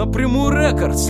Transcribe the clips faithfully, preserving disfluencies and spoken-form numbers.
Напрямую Рекордс.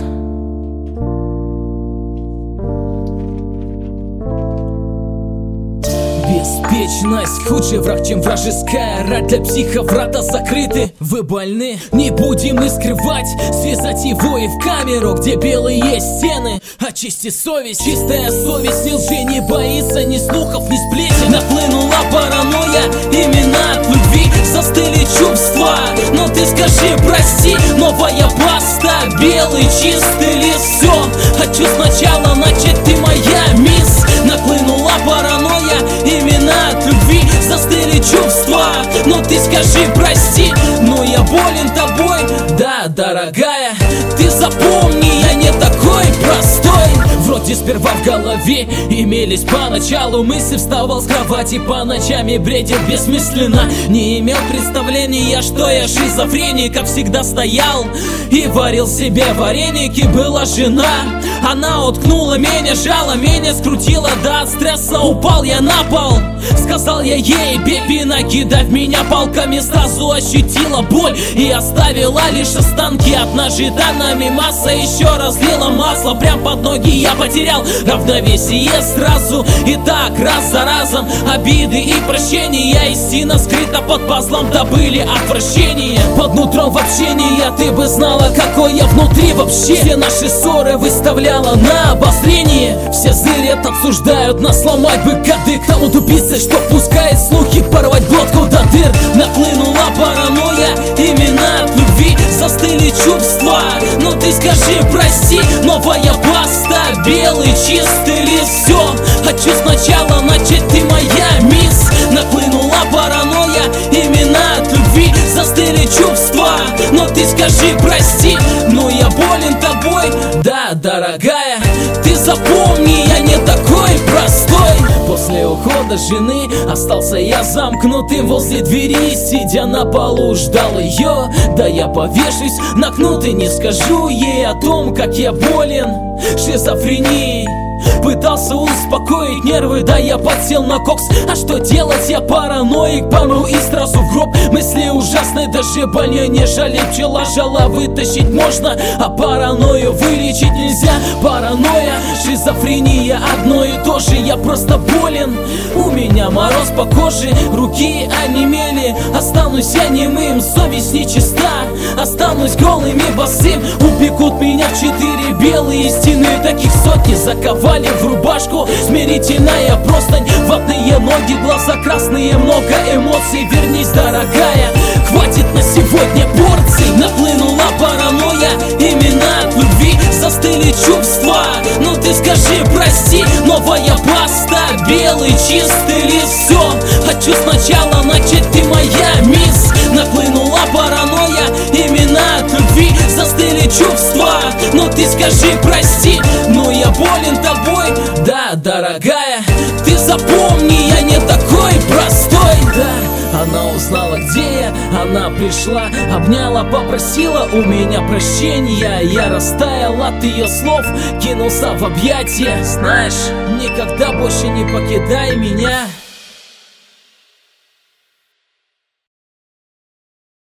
Беспечность худший враг, чем вражеская рать. Для психа врата закрыты, вы больны. Не будем и скрывать, связать его и в камеру, где белые стены. Очисти совесть, чистая совесть, ни лжи не боится, ни слухов, ни сплетен. Нахлынула паранойя, именно от любви застыли чувства. Но ты скажи прости, новая баста, белый чистый лист. Все, хочу сначала начать, ты моя мисс. Нахлынула паранойя, именно от любви застыли чувства. Но ты скажи прости, но я болен тобой. Да, дорогая, ты запомни, я не такой простой. Вроде сперва в голове имелись поначалу мысли, вставал с кровати по ночам и бредил бессмысленно. Не имел представления, что я шизофреник, как всегда стоял и варил себе вареники. Была жена, она уткнула меня, жала меня, скрутила, да от стресса упал я на пол. Сказал я ей, беби, накидав меня палками, сразу ощутила боль и оставила лишь останки от ножей. Да мимаса еще разлила масло прям под ноги, я потерял равновесие сразу. И так раз за разом обиды и прощения, истина скрыта под пазлом, добыли отвращение. Под нутром в общении ты бы знала, какой я внутри вообще. Все наши ссоры выставляла на обозрение. Все зырят, обсуждают, нас сломать бы кадык тому тупице, что пускает слухи, порвать глотку до дыр. Нахлынула паранойя, именно от любви застыли чувства. Но ты скажи прости, новая баста, белый чистый лист. Все, хочу сначала начать, ты моя мисс. Нахлынула паранойя, именно от любви застыли чувства. Но ты скажи прости, но я болен тобой. Да, дорогая, ты запомни, я не такой простой. После ухода жены остался я замкнутым возле двери, сидя на полу ждал ее. Да я повешусь на кнут и не скажу ей о том, как я болен шизофренией. Пытался успокоить нервы, да я подсел на кокс. А что делать, я параноик, помру и сразу в гроб. Мысли ужасные, даже больнее, нежели пчела жала. Вытащить можно, а паранойю вылечить нельзя. Паранойя, шизофрения, одно и то же. Я просто болен, у меня мороз по коже, руки онемели. Останусь я немым, совесть нечиста. Останусь голым и босым, упекут меня в четыре белые стены. Таких сотни заковали в рубашку, смирительная простынь, ватные ноги, глаза красные, много эмоций. Вернись, дорогая, хватит на сегодня порций. Нахлынула паранойя, именно от любви застыли чувства. Ну ты скажи прости, новая баста, белый чистый лист. Все, хочу сначала начать, ты моя мисс. Нахлынула паранойя, именно от любви застыли чувства. Но ты скажи прости, но я болен тобой. Да, дорогая, ты запомни, я не такой простой. Да, она узнала, где я, она пришла, обняла, попросила у меня прощения. Я растаял от ее слов, кинулся в объятия. Знаешь, никогда больше не покидай меня.